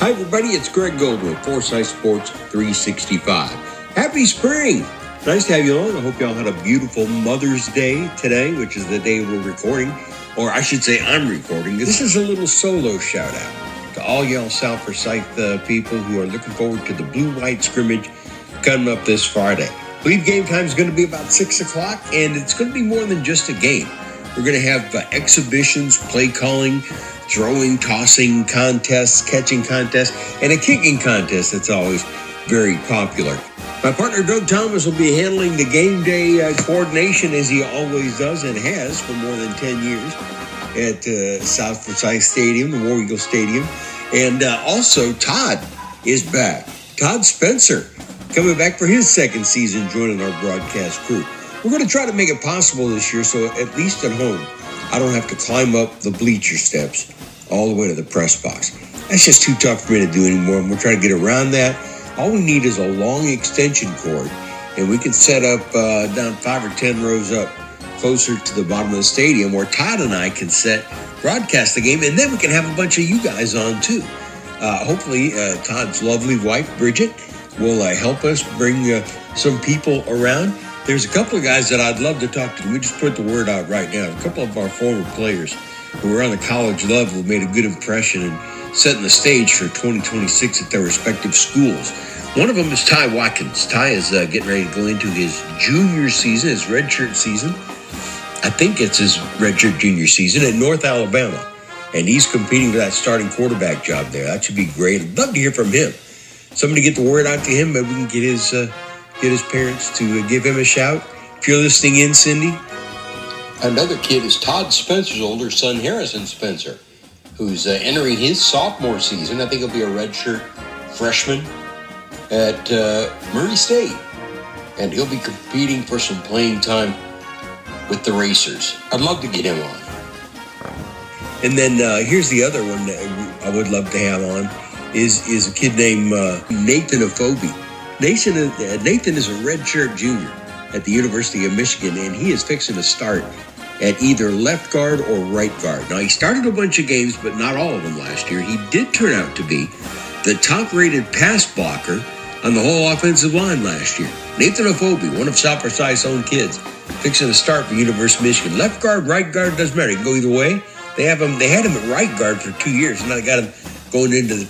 Hi, everybody. It's Greg Goldman, Forsyth Sports 365. Happy spring. Nice to have you on. I hope y'all had a beautiful Mother's Day today, which is the day we're recording. Or I should say I'm recording. This is a little solo shout out to all y'all South Forsyth people who are looking forward to the blue-white scrimmage coming up this Friday. I believe game time is going to be about 6 o'clock, and it's going to be more than just a game. We're going to have exhibitions, play calling, throwing, tossing contests, catching contests, and a kicking contest that's always very popular. My partner Doug Thomas will be handling the game day coordination as he always does and has for more than 10 years at South Forsyth Stadium, the War Eagle Stadium. And also Todd is back. Todd Spencer coming back for his second season joining our broadcast crew. We're going to try to make it possible this year so at least at home I don't have to climb up the bleacher steps all the way to the press box. That's just too tough for me to do anymore. And we're trying to get around that. All we need is a long extension cord, and we can set up down 5 or 10 rows up closer to the bottom of the stadium where Todd and I can broadcast the game, and then we can have a bunch of you guys on too. Hopefully, Todd's lovely wife, Bridget, will help us bring some people around. There's a couple of guys that I'd love to talk to. We just put the word out right now. A couple of our former players who were on the college level made a good impression and setting the stage for 2026 at their respective schools. One of them is Ty Watkins. Ty is getting ready to go into his junior season, his redshirt season. I think it's his redshirt junior season at North Alabama. And he's competing for that starting quarterback job there. That should be great. I'd love to hear from him. Somebody get the word out to him. Maybe we can get his parents to give him a shout. If you're listening in, Cindy. Another kid is Todd Spencer's older son, Harrison Spencer, who's entering his sophomore season. I think he'll be a redshirt freshman at Murray State. And he'll be competing for some playing time with the Racers. I'd love to get him on. And then here's the other one that I would love to have on is a kid named Nathan Afobe. Nathan is a redshirt junior at the University of Michigan, and he is fixing to start at either left guard or right guard. Now, he started a bunch of games, but not all of them last year. He did turn out to be the top-rated pass blocker on the whole offensive line last year. Nathan Afobe, one of South Forsyth's own kids, fixing to start for University of Michigan. Left guard, right guard, doesn't matter. He can go either way. They had him at right guard for 2 years, and now they got him going into the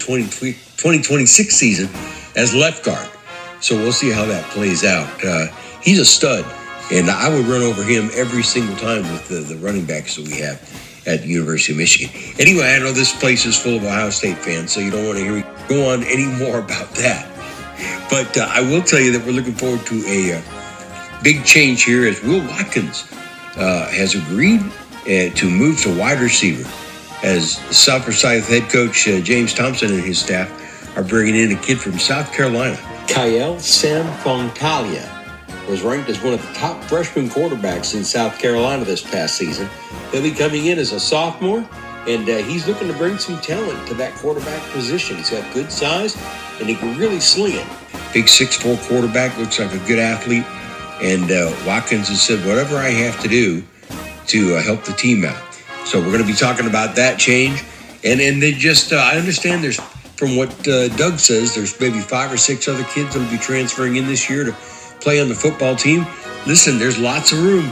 2026 season as left guard. So we'll see how that plays out. He's a stud, and I would run over him every single time with the running backs that we have at the University of Michigan. Anyway, I know this place is full of Ohio State fans, so you don't want to hear me go on any more about that. But I will tell you that we're looking forward to a big change here as Will Watkins has agreed to move to wide receiver as South Forsyth head coach James Thompson and his staff are bringing in a kid from South Carolina. Kyle Sanfontalia was ranked as one of the top freshman quarterbacks in South Carolina this past season. He'll be coming in as a sophomore, and he's looking to bring some talent to that quarterback position. He's got good size, and he can really sling it. Big 6'4" quarterback, looks like a good athlete, and Watkins has said, whatever I have to do to help the team out. So we're going to be talking about that change, and they just, I understand there's, from what Doug says, there's maybe 5 or 6 other kids that will be transferring in this year to play on the football team. Listen, there's lots of room,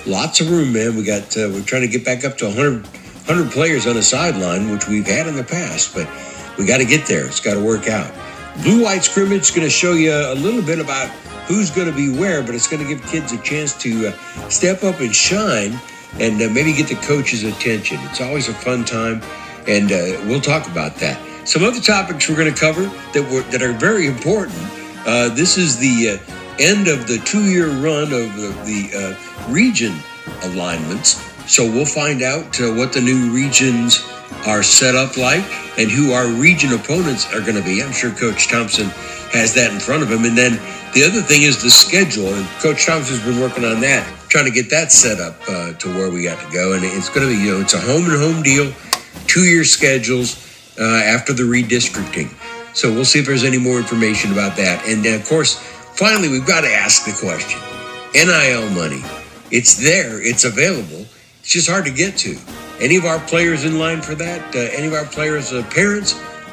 man. We're trying to get back up to 100 players on a sideline, which we've had in the past, but we got to get there. It's got to work out. Blue-white scrimmage is going to show you a little bit about who's going to be where, but it's going to give kids a chance to step up and shine and maybe get the coach's attention. It's always a fun time, and we'll talk about that. Some other topics we're going to cover that are very important. This is the end of the 2-year run of the region alignments. So we'll find out what the new regions are set up like and who our region opponents are going to be. I'm sure Coach Thompson has that in front of him. And then the other thing is the schedule. And Coach Thompson's been working on that, trying to get that set up to where we got to go. And it's going to be, it's a home-and-home deal, 2-year schedules after the redistricting. So we'll see if there's any more information about that. And, of course, finally, we've got to ask the question. NIL money. It's there. It's available. It's just hard to get to. Any of our players in line for that? Any of our players' parents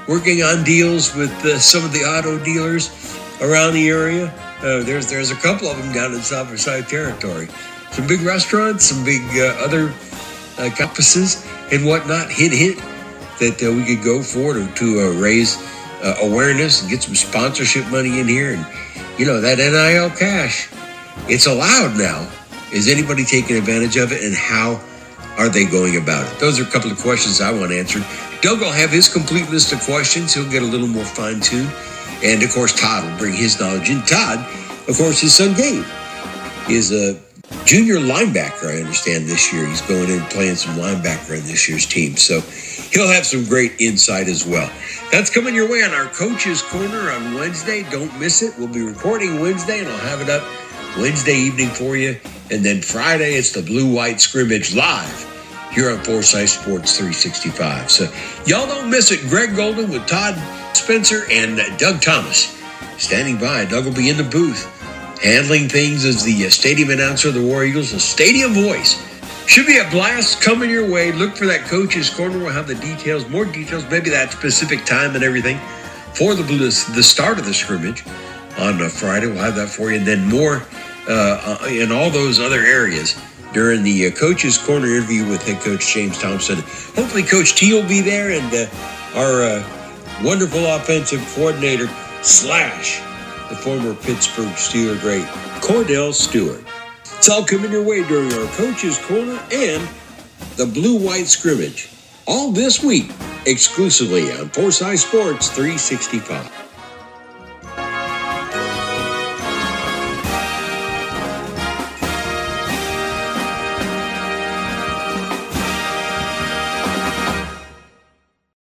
working on deals with some of the auto dealers around the area. There's a couple of them down in South Forsyth territory. Some big restaurants, some big other campuses and whatnot. Hint that we could go for to raise awareness and get some sponsorship money in here. And, that NIL cash, it's allowed now. Is anybody taking advantage of it, and how are they going about it? Those are a couple of questions I want answered. Doug will have his complete list of questions. He'll get a little more fine-tuned. And, of course, Todd will bring his knowledge in. Todd, of course, his son Gabe is a junior linebacker, I understand, this year. He's going in and playing some linebacker on this year's team. So he'll have some great insight as well. That's coming your way on our Coach's Corner on Wednesday. Don't miss it. We'll be recording Wednesday, and I'll have it up Wednesday evening for you. And then Friday, it's the Blue-White Scrimmage live here on Forsyth Sports 365. So y'all don't miss it. Greg Golden with Todd Spencer and Doug Thomas standing by. Doug will be in the booth handling things as the stadium announcer of the War Eagles, the stadium voice. Should be a blast coming your way. Look for that Coach's Corner. We'll have the details, more details, maybe that specific time and everything for the start of the scrimmage on Friday. We'll have that for you. And then more in all those other areas during the Coach's Corner interview with head coach James Thompson. Hopefully Coach T will be there, and our wonderful offensive coordinator / the former Pittsburgh Steeler great Cordell Stewart. It's all coming your way during our Coach's Corner and the Blue-White Scrimmage. All this week, exclusively on Forsyth Sports 365.